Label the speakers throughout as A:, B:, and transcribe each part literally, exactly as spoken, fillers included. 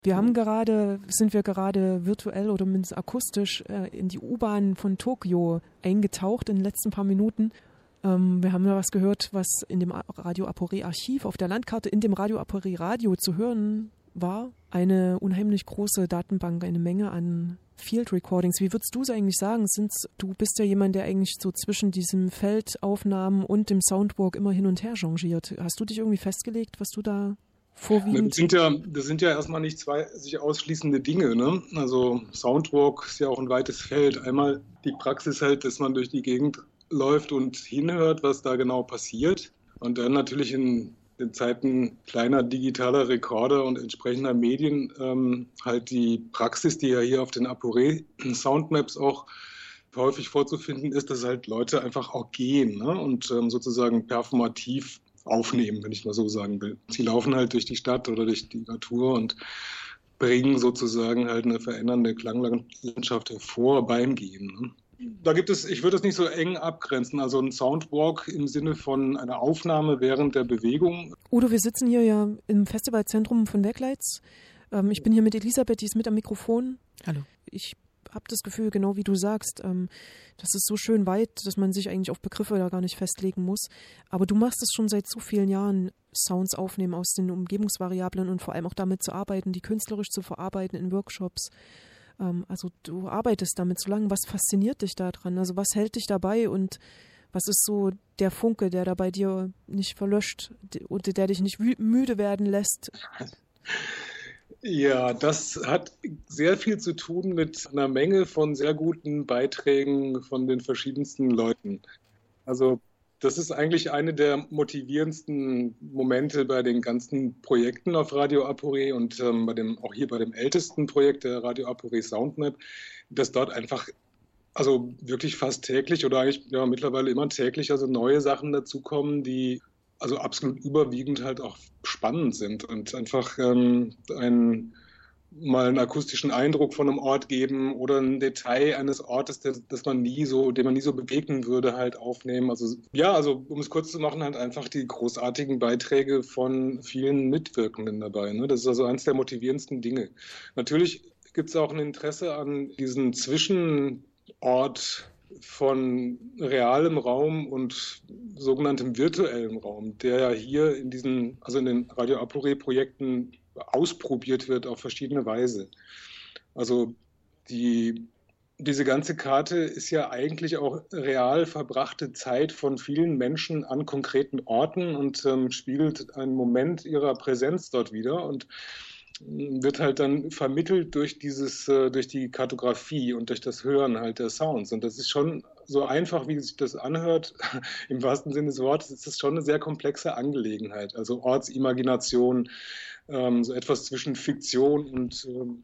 A: Wir haben gerade, sind wir gerade virtuell oder mindestens akustisch äh, in die U-Bahn von Tokio eingetaucht in den letzten paar Minuten. Ähm, wir haben da was gehört, was in dem Radio Aporé-Archiv auf der Landkarte in dem Radio Aporé-Radio zu hören war. Eine unheimlich große Datenbank, eine Menge an Field Recordings. Wie würdest du es eigentlich sagen? Sind's, du bist ja jemand, der eigentlich so zwischen diesem Feldaufnahmen und dem Soundwalk immer hin und her jongliert. Hast du dich irgendwie festgelegt, was du da vorwiegend...
B: Das sind ja, das sind ja erstmal nicht zwei sich ausschließende Dinge, ne? Also Soundwalk ist ja auch ein weites Feld. Einmal die Praxis halt, dass man durch die Gegend läuft und hinhört, was da genau passiert. Und dann natürlich in den Zeiten kleiner digitaler Rekorder und entsprechender Medien ähm, halt die Praxis, die ja hier auf den Aporé Soundmaps auch häufig vorzufinden ist, dass halt Leute einfach auch gehen, ne? Und ähm, sozusagen performativ aufnehmen, wenn ich mal so sagen will. Sie laufen halt durch die Stadt oder durch die Natur und bringen sozusagen halt eine verändernde Klanglandschaft hervor beim Gehen, ne? Da gibt es, ich würde das nicht so eng abgrenzen, also ein Soundwalk im Sinne von einer Aufnahme während der Bewegung.
A: Udo, wir sitzen hier ja im Festivalzentrum von Werkleitz. Ähm, ich bin hier mit Elisabeth, die ist mit am Mikrofon. Hallo. Ich habe das Gefühl, genau wie du sagst, ähm, das ist so schön weit, dass man sich eigentlich auf Begriffe da gar nicht festlegen muss. Aber du machst es schon seit so vielen Jahren, Sounds aufnehmen aus den Umgebungsvariablen und vor allem auch damit zu arbeiten, die künstlerisch zu verarbeiten in Workshops. Also du arbeitest damit so lange. Was fasziniert dich daran? Also was hält dich dabei und was ist so der Funke, der da bei dir nicht verlöscht und der dich nicht müde werden lässt?
B: Ja, das hat sehr viel zu tun mit einer Menge von sehr guten Beiträgen von den verschiedensten Leuten. Also das ist eigentlich eine der motivierendsten Momente bei den ganzen Projekten auf Radio Aporé und ähm, bei dem, auch hier bei dem ältesten Projekt der Radio Aporé Soundmap, dass dort einfach, also wirklich fast täglich oder eigentlich ja, mittlerweile immer täglich, also neue Sachen dazukommen, die also absolut überwiegend halt auch spannend sind und einfach ähm, ein mal einen akustischen Eindruck von einem Ort geben oder ein Detail eines Ortes, das, das man nie so, den man nie so begegnen würde, halt aufnehmen. Also ja, also um es kurz zu machen, halt einfach die großartigen Beiträge von vielen Mitwirkenden dabei, ne? Das ist also eines der motivierendsten Dinge. Natürlich gibt es auch ein Interesse an diesem Zwischenort von realem Raum und sogenanntem virtuellem Raum, der ja hier in diesen, also in den Radio Aporé-Projekten ausprobiert wird auf verschiedene Weise. Also die, diese ganze Karte ist ja eigentlich auch real verbrachte Zeit von vielen Menschen an konkreten Orten und ähm, spiegelt einen Moment ihrer Präsenz dort wider und wird halt dann vermittelt durch dieses, äh, durch die Kartografie und durch das Hören halt der Sounds. Und das ist schon so einfach, wie sich das anhört, im wahrsten Sinne des Wortes, ist das schon eine sehr komplexe Angelegenheit. Also Ortsimagination, ähm, so etwas zwischen Fiktion und ähm,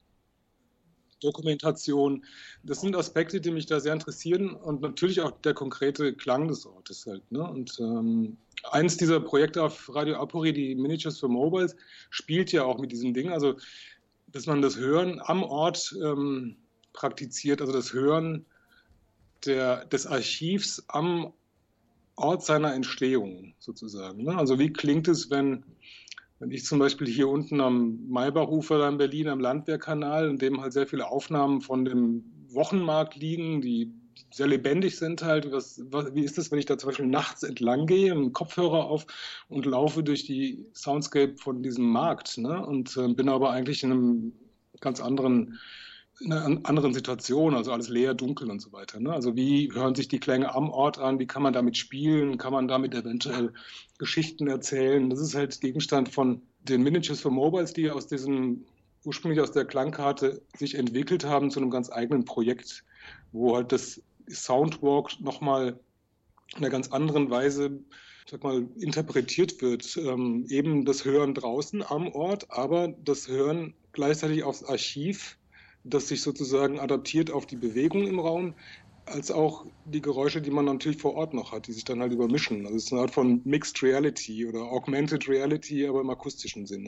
B: Dokumentation. Das sind Aspekte, die mich da sehr interessieren und natürlich auch der konkrete Klang des Ortes halt, ne? Und ähm, eins dieser Projekte auf Radio Aporé, die Miniatures for Mobiles, spielt ja auch mit diesem Ding, also dass man das Hören am Ort ähm, praktiziert, also das Hören der, des Archivs am Ort seiner Entstehung sozusagen, ne? Also wie klingt es, wenn Wenn ich zum Beispiel hier unten am Maybachufer in Berlin am Landwehrkanal, in dem halt sehr viele Aufnahmen von dem Wochenmarkt liegen, die sehr lebendig sind halt. Was, was, wie ist das, wenn ich da zum Beispiel nachts entlang gehe, einen Kopfhörer auf und laufe durch die Soundscape von diesem Markt, ne? Und äh, bin aber eigentlich in einem ganz anderen in einer anderen Situation, also alles leer, dunkel und so weiter, ne? Also wie hören sich die Klänge am Ort an, wie kann man damit spielen, kann man damit eventuell Geschichten erzählen? Das ist halt Gegenstand von den Miniatures for Mobiles, die aus diesem, ursprünglich aus der Klangkarte sich entwickelt haben zu einem ganz eigenen Projekt, wo halt das Soundwalk nochmal in einer ganz anderen Weise, ich sag mal, interpretiert wird. Ähm, eben das Hören draußen am Ort, aber das Hören gleichzeitig aufs Archiv, das sich sozusagen adaptiert auf die Bewegung im Raum, als auch die Geräusche, die man natürlich vor Ort noch hat, die sich dann halt übermischen. Also es ist eine Art von Mixed Reality oder Augmented Reality, aber im akustischen Sinne.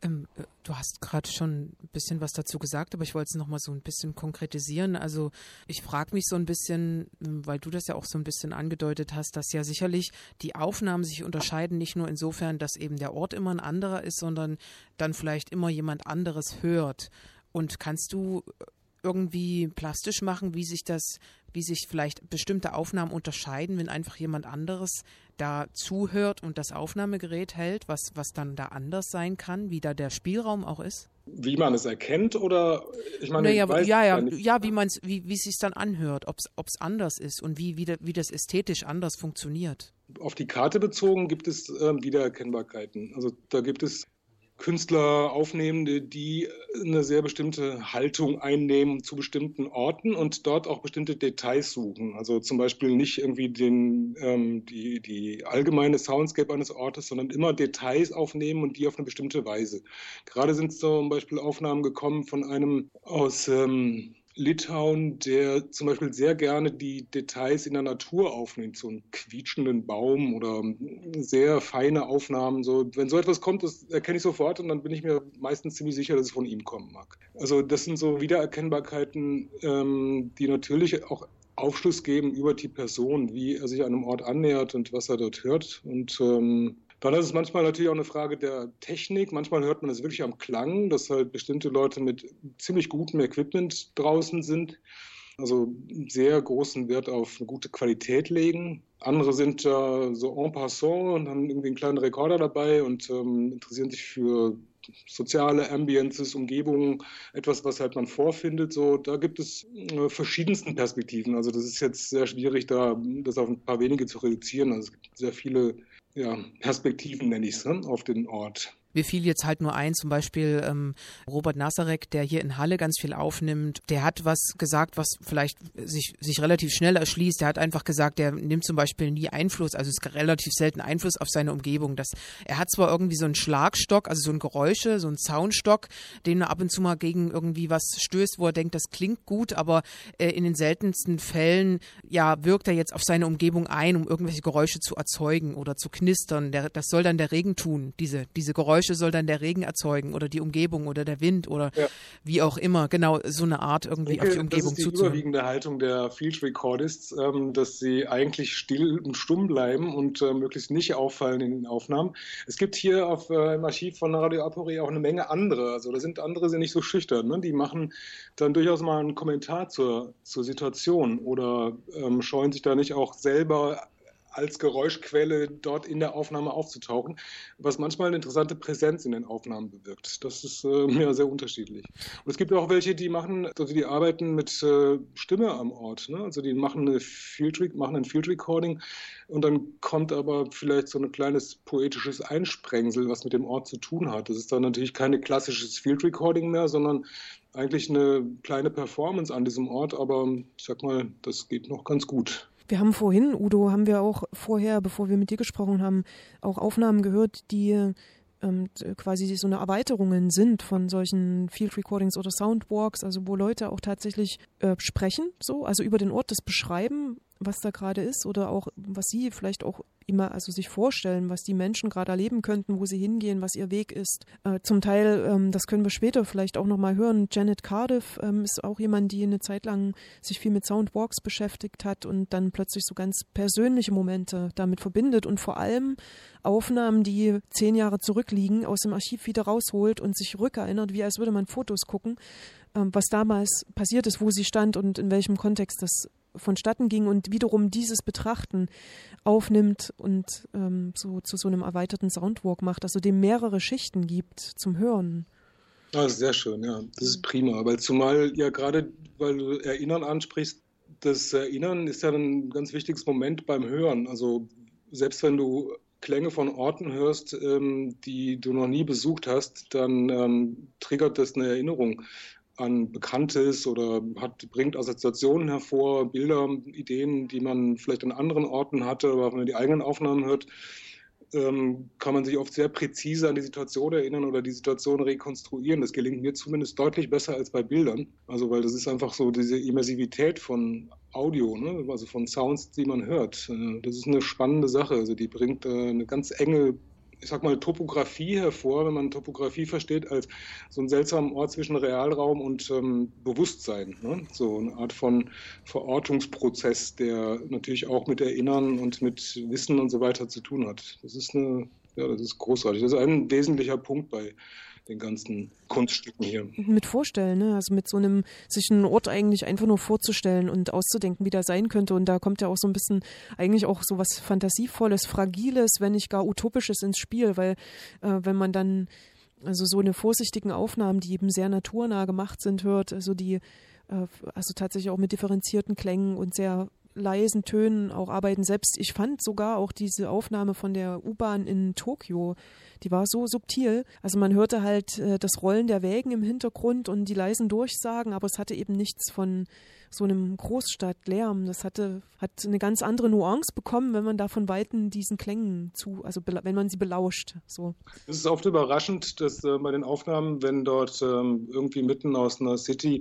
C: Ähm, du hast gerade schon ein bisschen was dazu gesagt, aber ich wollte es nochmal so ein bisschen konkretisieren. Also ich frage mich so ein bisschen, weil du das ja auch so ein bisschen angedeutet hast, dass ja sicherlich die Aufnahmen sich unterscheiden, nicht nur insofern, dass eben der Ort immer ein anderer ist, sondern dann vielleicht immer jemand anderes hört. Und kannst du irgendwie plastisch machen, wie sich das, wie sich vielleicht bestimmte Aufnahmen unterscheiden, wenn einfach jemand anderes da zuhört und das Aufnahmegerät hält, was, was dann da anders sein kann, wie da der Spielraum auch ist?
B: Wie man es erkennt oder ich meine,
C: naja,
B: ich weiß
C: ja, ja,
B: nicht.
C: ja, wie man es, wie, wie es sich dann anhört, ob es anders ist und wie, wie, wie das ästhetisch anders funktioniert.
B: Auf die Karte bezogen gibt es äh, Wiedererkennbarkeiten. Also da gibt es Künstler, Aufnehmende, die eine sehr bestimmte Haltung einnehmen zu bestimmten Orten und dort auch bestimmte Details suchen. Also zum Beispiel nicht irgendwie den, ähm, die, die allgemeine Soundscape eines Ortes, sondern immer Details aufnehmen und die auf eine bestimmte Weise. Gerade sind zum Beispiel Aufnahmen gekommen von einem aus ähm, Litauen, der zum Beispiel sehr gerne die Details in der Natur aufnimmt, so einen quietschenden Baum oder sehr feine Aufnahmen. So, wenn so etwas kommt, das erkenne ich sofort und dann bin ich mir meistens ziemlich sicher, dass es von ihm kommen mag. Also das sind so Wiedererkennbarkeiten, ähm, die natürlich auch Aufschluss geben über die Person, wie er sich einem Ort annähert und was er dort hört. Und ähm, dann ist es manchmal natürlich auch eine Frage der Technik. Manchmal hört man es wirklich am Klang, dass halt bestimmte Leute mit ziemlich gutem Equipment draußen sind, also sehr großen Wert auf eine gute Qualität legen. Andere sind äh, so en passant und haben irgendwie einen kleinen Rekorder dabei und ähm, interessieren sich für soziale Ambiences, Umgebungen, etwas, was halt man vorfindet. So, da gibt es äh, verschiedensten Perspektiven. Also das ist jetzt sehr schwierig, da das auf ein paar wenige zu reduzieren. Also es gibt sehr viele ja, Perspektiven, nenne ich es, ne, auf den Ort.
C: Mir fiel jetzt halt nur ein, zum Beispiel ähm, Robert Nasarek, der hier in Halle ganz viel aufnimmt, der hat was gesagt, was vielleicht sich, sich relativ schnell erschließt. Der hat einfach gesagt, der nimmt zum Beispiel nie Einfluss, also es ist relativ selten Einfluss auf seine Umgebung. Das, er hat zwar irgendwie so einen Schlagstock, also so ein Geräusche, so einen Soundstock, den er ab und zu mal gegen irgendwie was stößt, wo er denkt, das klingt gut, aber äh, in den seltensten Fällen ja wirkt er jetzt auf seine Umgebung ein, um irgendwelche Geräusche zu erzeugen oder zu knistern. Der, das soll dann der Regen tun, diese, diese Geräusche soll dann der Regen erzeugen oder die Umgebung oder der Wind oder ja. wie auch immer. Genau, so eine Art irgendwie denke, auf die Umgebung zuzuhören.
B: Das ist die überwiegende Haltung der Field Recordists, ähm, dass sie eigentlich still und stumm bleiben und äh, möglichst nicht auffallen in den Aufnahmen. Es gibt hier auf, äh, im Archiv von Radio Apori auch eine Menge andere. Also da sind andere sind nicht so schüchtern. Ne? Die machen dann durchaus mal einen Kommentar zur, zur Situation oder ähm, scheuen sich da nicht auch selber als Geräuschquelle dort in der Aufnahme aufzutauchen, was manchmal eine interessante Präsenz in den Aufnahmen bewirkt. Das ist äh, ja sehr unterschiedlich. Und es gibt auch welche, die machen, also die arbeiten mit äh, Stimme am Ort. Ne? Also die machen, eine Field, machen ein Field Recording und dann kommt aber vielleicht so ein kleines poetisches Einsprengsel, was mit dem Ort zu tun hat. Das ist dann natürlich kein klassisches Field Recording mehr, sondern eigentlich eine kleine Performance an diesem Ort, aber ich sag mal, das geht noch ganz gut.
A: Wir haben vorhin, Udo, haben wir auch vorher, bevor wir mit dir gesprochen haben, auch Aufnahmen gehört, die ähm, quasi so eine Erweiterungen sind von solchen Field Recordings oder Soundwalks, also wo Leute auch tatsächlich äh, sprechen, so, also über den Ort das beschreiben, was da gerade ist oder auch, was sie vielleicht auch immer, also sich vorstellen, was die Menschen gerade erleben könnten, wo sie hingehen, was ihr Weg ist. Äh, zum Teil, ähm, das können wir später vielleicht auch nochmal hören, Janet Cardiff ähm, ist auch jemand, die eine Zeit lang sich viel mit Soundwalks beschäftigt hat und dann plötzlich so ganz persönliche Momente damit verbindet und vor allem Aufnahmen, die zehn Jahre zurückliegen, aus dem Archiv wieder rausholt und sich rückerinnert, wie als würde man Fotos gucken, ähm, was damals passiert ist, wo sie stand und in welchem Kontext das vonstatten ging und wiederum dieses Betrachten aufnimmt und ähm, so zu so einem erweiterten Soundwalk macht, also dem mehrere Schichten gibt zum Hören.
B: Ah, sehr schön, ja. Das ist prima, weil zumal ja gerade, weil du Erinnern ansprichst, das Erinnern ist ja ein ganz wichtiges Moment beim Hören. Also selbst wenn du Klänge von Orten hörst, ähm, die du noch nie besucht hast, dann ähm, triggert das eine Erinnerung an Bekanntes oder hat, bringt Assoziationen hervor, Bilder, Ideen, die man vielleicht an anderen Orten hatte, aber wenn man die eigenen Aufnahmen hört, ähm, kann man sich oft sehr präzise an die Situation erinnern oder die Situation rekonstruieren. Das gelingt mir zumindest deutlich besser als bei Bildern, also weil das ist einfach so diese Immersivität von Audio, ne? Also von Sounds, die man hört. Das ist eine spannende Sache, also die bringt äh, eine ganz enge ich sag mal, Topografie hervor, wenn man Topografie versteht als so einen seltsamen Ort zwischen Realraum und ähm, Bewusstsein. Ne? So eine Art von Verortungsprozess, der natürlich auch mit Erinnern und mit Wissen und so weiter zu tun hat. Das ist eine, ja, das ist großartig. Das ist ein wesentlicher Punkt bei den ganzen Kunststücken hier.
A: Mit Vorstellen, ne? Also mit so einem, sich einen Ort eigentlich einfach nur vorzustellen und auszudenken, wie der sein könnte. Und da kommt ja auch so ein bisschen eigentlich auch so was Fantasievolles, Fragiles, wenn nicht gar Utopisches ins Spiel, weil äh, wenn man dann also so eine vorsichtigen Aufnahmen, die eben sehr naturnah gemacht sind, hört, also die äh, also tatsächlich auch mit differenzierten Klängen und sehr leisen Tönen auch arbeiten. Selbst ich fand sogar auch diese Aufnahme von der U-Bahn in Tokio, die war so subtil. Also man hörte halt äh, das Rollen der Wägen im Hintergrund und die leisen Durchsagen, aber es hatte eben nichts von so einem Großstadtlärm. Das hatte hat eine ganz andere Nuance bekommen, wenn man da von Weitem diesen Klängen zu, also wenn man sie belauscht. So.
B: Es ist oft überraschend, dass äh, bei den Aufnahmen, wenn dort ähm, irgendwie mitten aus einer City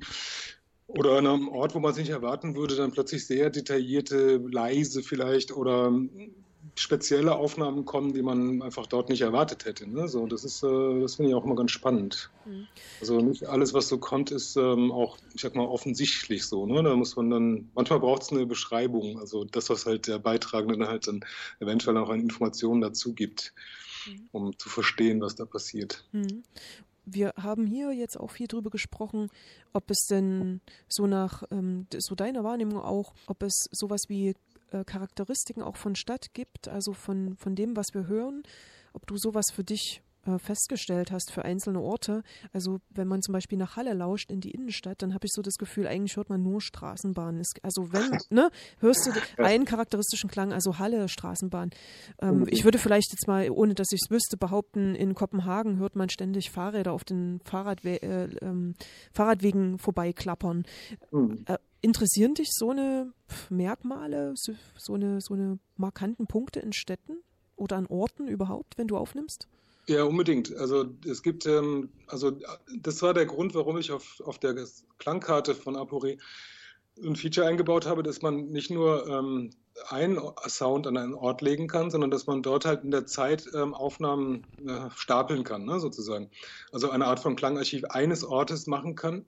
B: oder an einem Ort, wo man es nicht erwarten würde, dann plötzlich sehr detaillierte, leise vielleicht oder spezielle Aufnahmen kommen, die man einfach dort nicht erwartet hätte. Ne? So, das ist, äh, das finde ich auch immer ganz spannend. Mhm. Also nicht alles, was so kommt, ist ähm, auch, ich sag mal, offensichtlich so. Ne? Da muss man dann, manchmal braucht es eine Beschreibung, also das, was halt der Beitragende dann halt dann eventuell auch an Informationen dazu gibt, mhm. um zu verstehen, was da passiert.
A: Mhm. Wir haben hier jetzt auch viel drüber gesprochen, ob es denn so nach ähm, so deiner Wahrnehmung auch, ob es sowas wie äh, Charakteristiken auch von Stadt gibt, also von, von dem, was wir hören, ob du sowas für dich äh, festgestellt hast für einzelne Orte. Also wenn man zum Beispiel nach Halle lauscht in die Innenstadt, dann habe ich so das Gefühl, eigentlich hört man nur Straßenbahnen. Es, also wenn, ne, hörst du einen charakteristischen Klang, also Halle Straßenbahn. Ähm, ich würde vielleicht jetzt mal, ohne dass ich es wüsste, behaupten, in Kopenhagen hört man ständig Fahrräder auf den Fahrradwe- äh, ähm, Fahrradwegen vorbeiklappern. Mhm. Äh, interessieren dich so eine Merkmale, so, so eine, so eine markanten Punkte in Städten oder an Orten überhaupt, wenn du aufnimmst?
B: Ja, unbedingt. Also es gibt, ähm, also das war der Grund, warum ich auf, auf der Klangkarte von Apore ein Feature eingebaut habe, dass man nicht nur ähm, einen Sound an einen Ort legen kann, sondern dass man dort halt in der Zeit ähm, Aufnahmen äh, stapeln kann, ne, sozusagen. Also eine Art von Klangarchiv eines Ortes machen kann,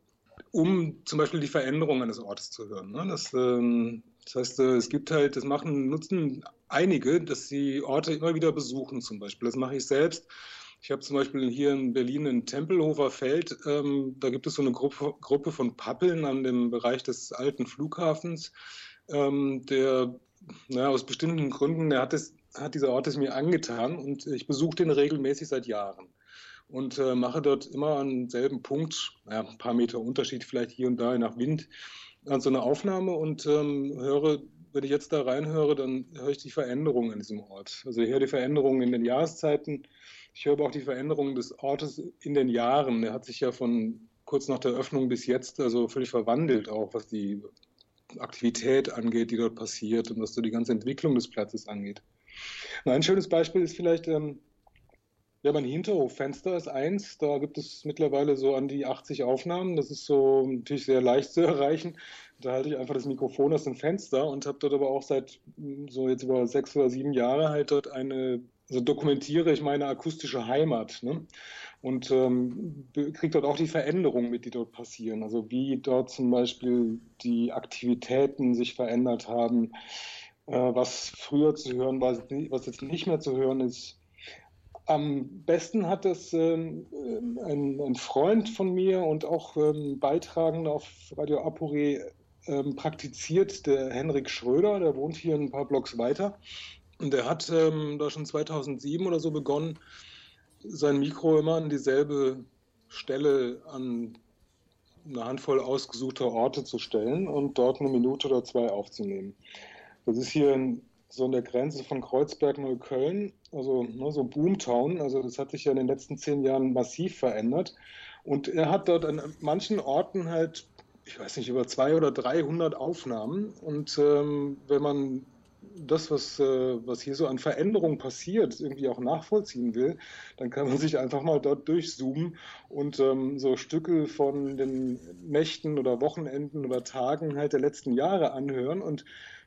B: um zum Beispiel die Veränderung eines Ortes zu hören. Ne? Das, ähm, das heißt, äh, es gibt halt, das machen, nutzen einige, dass sie Orte immer wieder besuchen zum Beispiel. Das mache ich selbst. Ich habe zum Beispiel hier in Berlin in Tempelhofer Feld, ähm, da gibt es so eine Gruppe, Gruppe von Pappeln an dem Bereich des alten Flughafens, ähm, der na, aus bestimmten Gründen, der hat, es, hat dieser Ort es mir angetan und ich besuche den regelmäßig seit Jahren. Und äh, mache dort immer an demselben Punkt, naja, ein paar Meter Unterschied vielleicht hier und da, je nach Wind, an so eine Aufnahme und ähm, höre, wenn ich jetzt da reinhöre, dann höre ich die Veränderungen in diesem Ort. Also ich höre die Veränderungen in den Jahreszeiten, ich höre aber auch die Veränderungen des Ortes in den Jahren. Der hat sich ja von kurz nach der Öffnung bis jetzt also völlig verwandelt, auch was die Aktivität angeht, die dort passiert und was so die ganze Entwicklung des Platzes angeht. Ein schönes Beispiel ist vielleicht, ähm, ja, mein Hinterhoffenster ist eins, da gibt es mittlerweile so an die achtzig Aufnahmen, das ist so natürlich sehr leicht zu erreichen. Da halte ich einfach das Mikrofon aus dem Fenster und habe dort aber auch seit so jetzt über sechs oder sieben Jahre halt dort eine, also dokumentiere ich meine akustische Heimat, ne? Und ähm, kriege dort auch die Veränderungen mit, die dort passieren, also wie dort zum Beispiel die Aktivitäten sich verändert haben, äh, was früher zu hören war, was jetzt nicht mehr zu hören ist. Am besten hat es ähm, ein, ein Freund von mir und auch ähm, Beitragender auf Radio Apore ähm, praktiziert, der Henrik Schröder, der wohnt hier ein paar Blocks weiter. Und der hat ähm, da schon zweitausendsieben oder so begonnen, sein Mikro immer an dieselbe Stelle an eine Handvoll ausgesuchter Orte zu stellen und dort eine Minute oder zwei aufzunehmen. Das ist hier in so an der Grenze von Kreuzberg-Neukölln, also ne, so Boomtown, also das hat sich ja in den letzten zehn Jahren massiv verändert. Und er hat dort an manchen Orten halt, ich weiß nicht, über zweihundert oder dreihundert Aufnahmen. Und ähm, wenn man das, was, äh, was hier so an Veränderungen passiert, irgendwie auch nachvollziehen will, dann kann man sich einfach mal dort durchzoomen und ähm, so Stücke von den Nächten oder Wochenenden oder Tagen halt der letzten Jahre anhören und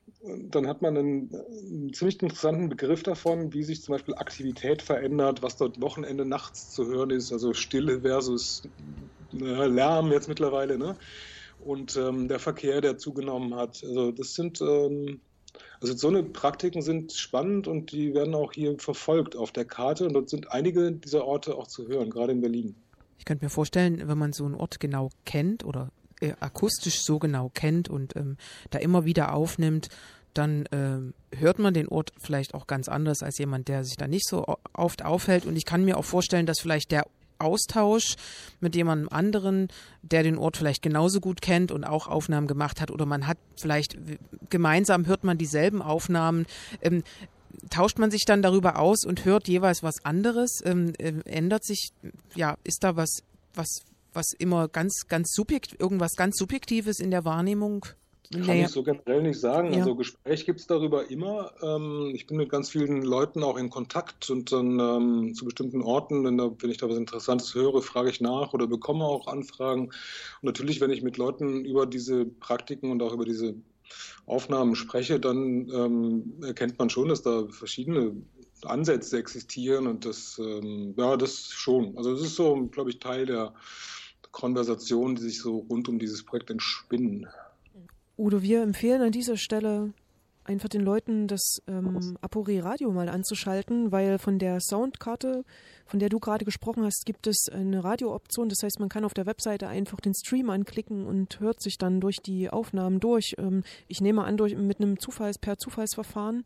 B: dann hat man einen, einen ziemlich interessanten Begriff davon, wie sich zum Beispiel Aktivität verändert, was dort Wochenende nachts zu hören ist, also Stille versus äh, Lärm jetzt mittlerweile, ne? Und ähm, der Verkehr, der zugenommen hat. Also das sind, ähm, also so eine Praktiken sind spannend und die werden auch hier verfolgt auf der Karte und dort sind einige dieser Orte auch zu hören, gerade in Berlin.
C: Ich könnte mir vorstellen, wenn man so einen Ort genau kennt oder äh, akustisch so genau kennt und ähm, da immer wieder aufnimmt, dann ähm, hört man den Ort vielleicht auch ganz anders als jemand, der sich da nicht so oft aufhält. Und ich kann mir auch vorstellen, dass vielleicht der Austausch mit jemandem anderen, der den Ort vielleicht genauso gut kennt und auch Aufnahmen gemacht hat, oder man hat vielleicht gemeinsam hört man dieselben Aufnahmen, ähm, tauscht man sich dann darüber aus und hört jeweils was anderes, ähm, äh, ändert sich, ja, ist da was, was, was immer ganz, ganz subjektiv, irgendwas ganz Subjektives in der Wahrnehmung?
B: Kann
C: naja.
B: ich so generell nicht sagen.
C: Ja.
B: Also Gespräch gibt es darüber immer. Ähm, ich bin mit ganz vielen Leuten auch in Kontakt und dann ähm, zu bestimmten Orten, wenn, da, wenn ich da was Interessantes höre, frage ich nach oder bekomme auch Anfragen. Und natürlich, wenn ich mit Leuten über diese Praktiken und auch über diese Aufnahmen spreche, dann ähm, erkennt man schon, dass da verschiedene Ansätze existieren und das, ähm, ja, das schon. Also das ist so, glaube ich, Teil der Konversation, die sich so rund um dieses Projekt entspinnen.
A: Udo, wir empfehlen an dieser Stelle einfach den Leuten, das ähm, Aporé-Radio mal anzuschalten, weil von der Soundkarte, von der du gerade gesprochen hast, gibt es eine Radiooption. Das heißt, man kann auf der Webseite einfach den Stream anklicken und hört sich dann durch die Aufnahmen durch. Ähm, ich nehme an, durch, mit einem Zufalls, per Zufallsverfahren.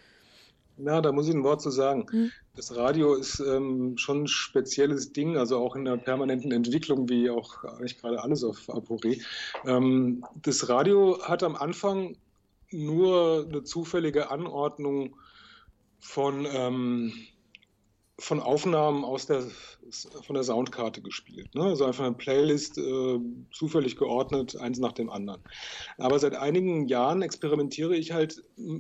B: Ja, da muss ich ein Wort zu sagen.
A: Hm.
B: Das Radio ist ähm, schon ein spezielles Ding, also auch in der permanenten Entwicklung, wie auch eigentlich gerade alles auf Aporé. Ähm, das Radio hat am Anfang nur eine zufällige Anordnung von, ähm, von Aufnahmen aus der, von der Soundkarte gespielt. Ne? Also einfach eine Playlist äh, zufällig geordnet, eins nach dem anderen. Aber seit einigen Jahren experimentiere ich halt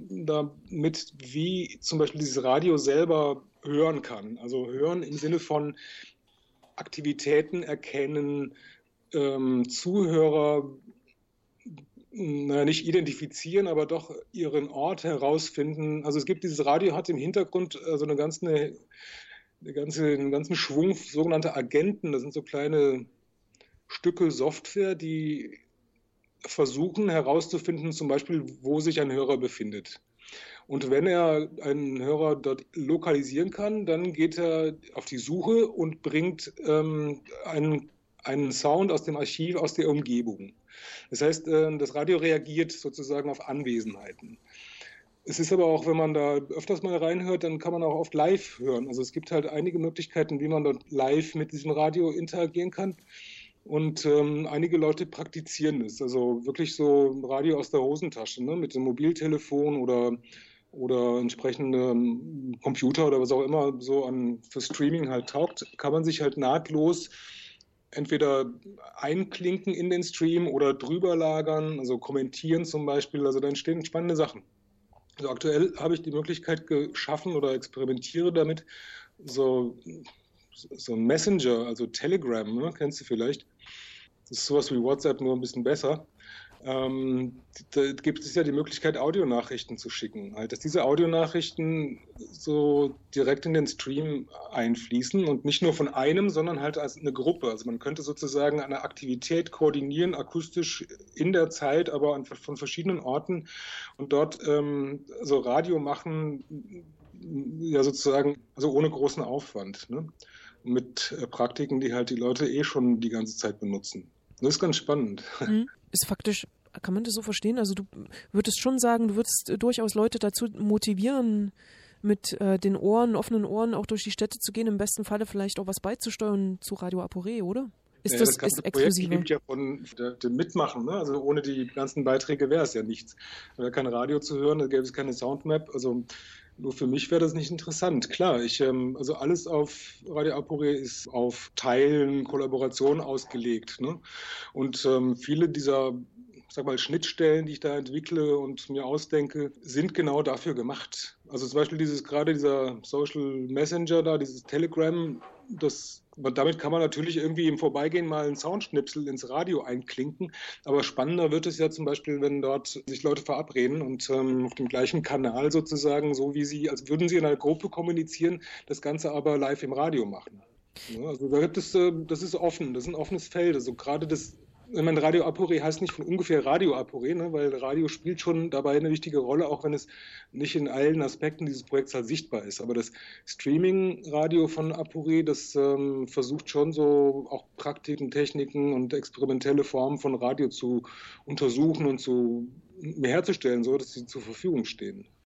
B: damit, wie zum Beispiel dieses Radio selber hören kann. Also hören im Sinne von Aktivitäten erkennen, ähm, Zuhörer naja, nicht identifizieren, aber doch ihren Ort herausfinden. Also es gibt dieses Radio, hat im Hintergrund so also eine ganze, eine, eine ganze, einen ganzen Schwung sogenannte Agenten. Das sind so kleine Stücke Software, die versuchen herauszufinden, zum Beispiel, wo sich ein Hörer befindet. Und wenn er einen Hörer dort lokalisieren kann, dann geht er auf die Suche und bringt ähm, einen, einen Sound aus dem Archiv, aus der Umgebung. Das heißt, äh, das Radio reagiert sozusagen auf Anwesenheiten. Es ist aber auch, wenn man da öfters mal reinhört, dann kann man auch oft live hören. Also es gibt halt einige Möglichkeiten, wie man dort live mit diesem Radio interagieren kann. Und ähm, einige Leute praktizieren es, also wirklich so Radio aus der Hosentasche, ne? Mit dem Mobiltelefon oder, oder entsprechendem Computer oder was auch immer so an, für Streaming halt taugt, kann man sich halt nahtlos entweder einklinken in den Stream oder drüber lagern, also kommentieren zum Beispiel, also da entstehen spannende Sachen. Also aktuell habe ich die Möglichkeit geschaffen oder experimentiere damit, so so ein Messenger, also Telegram, ne, kennst du vielleicht. Das ist sowas wie WhatsApp, nur ein bisschen besser. Ähm, da gibt es ja die Möglichkeit, Audionachrichten zu schicken. Halt, dass diese Audionachrichten so direkt in den Stream einfließen und nicht nur von einem, sondern halt als eine Gruppe. Also man könnte sozusagen eine Aktivität koordinieren, akustisch in der Zeit, aber von verschiedenen Orten und dort ähm, so Radio machen, ja sozusagen, also ohne großen Aufwand, ne? Mit Praktiken, die halt die Leute eh schon die ganze Zeit benutzen. Das ist ganz spannend.
A: Mhm. Ist faktisch, kann man das so verstehen? Also du würdest schon sagen, du würdest durchaus Leute dazu motivieren, mit äh, den Ohren, offenen Ohren auch durch die Städte zu gehen, im besten Falle vielleicht auch was beizusteuern zu Radio Aporé, oder? Ist
B: ja,
A: das,
B: das ganze
A: ist
B: Projekt
A: exklusiv?
B: lebt ja von dem Mitmachen. Ne? Also ohne die ganzen Beiträge wäre es ja nichts. Wäre kein Radio zu hören, da gäbe es keine Soundmap. Also nur für mich wäre das nicht interessant. Klar, ich, ähm, also alles auf Radio Aporé ist auf Teilen, Kollaboration ausgelegt. Ne? Und ähm, viele dieser, sag mal, Schnittstellen, die ich da entwickle und mir ausdenke, sind genau dafür gemacht. Also zum Beispiel dieses, gerade dieser Social Messenger da, dieses Telegram, das, damit kann man natürlich irgendwie im Vorbeigehen mal einen Soundschnipsel ins Radio einklinken. Aber spannender wird es ja zum Beispiel, wenn dort sich Leute verabreden und ähm, auf dem gleichen Kanal sozusagen, so wie sie, als würden sie in einer Gruppe kommunizieren, das Ganze aber live im Radio machen. Ja, also da gibt es, äh, das ist offen, das ist ein offenes Feld. Also gerade das, ich meine, Radio Aporé heißt nicht von ungefähr Radio Aporé, ne, weil Radio spielt schon dabei eine wichtige Rolle, auch wenn es nicht in allen Aspekten dieses Projekts halt sichtbar ist. Aber das Streaming-Radio von Aporé, das ähm, versucht schon so auch Praktiken, Techniken und experimentelle Formen von Radio zu untersuchen und zu herzustellen, so dass sie zur Verfügung stehen.